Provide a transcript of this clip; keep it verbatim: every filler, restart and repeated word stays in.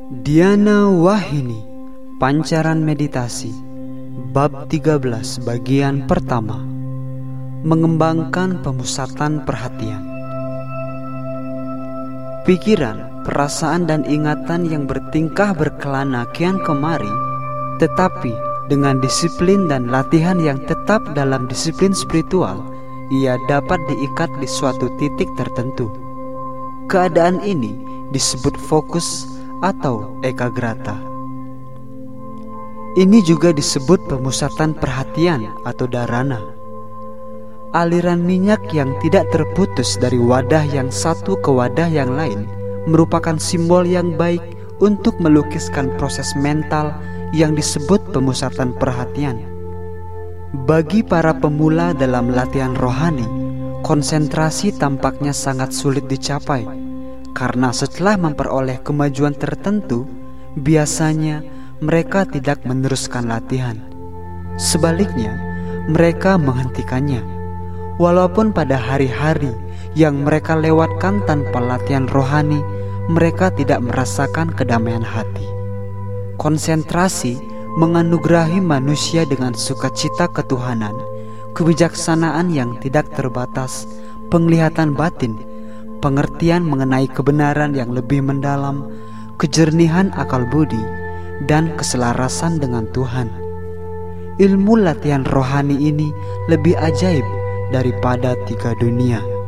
Dhyana Wahini, Pancaran Meditasi, Bab tiga belas bagian pertama. Mengembangkan pemusatan perhatian. Pikiran, perasaan dan ingatan yang bertingkah berkelana kian kemari, tetapi dengan disiplin dan latihan yang tetap dalam disiplin spiritual, ia dapat diikat di suatu titik tertentu. Keadaan ini disebut fokus atau ekagrata. Ini juga disebut pemusatan perhatian atau dharana. Aliran minyak yang tidak terputus dari wadah yang satu ke wadah yang lain merupakan simbol yang baik untuk melukiskan proses mental yang disebut pemusatan perhatian. Bagi para pemula dalam latihan rohani, konsentrasi tampaknya sangat sulit dicapai, karena setelah memperoleh kemajuan tertentu, biasanya mereka tidak meneruskan latihan. Sebaliknya, mereka menghentikannya. Walaupun pada hari-hari yang mereka lewatkan tanpa latihan rohani, mereka tidak merasakan kedamaian hati. Konsentrasi menganugerahi manusia dengan sukacita ketuhanan, kebijaksanaan yang tidak terbatas, penglihatan batin, pengertian mengenai kebenaran yang lebih mendalam, kejernihan akal budi, dan keselarasan dengan Tuhan. Ilmu latihan rohani ini lebih ajaib daripada tiga dunia.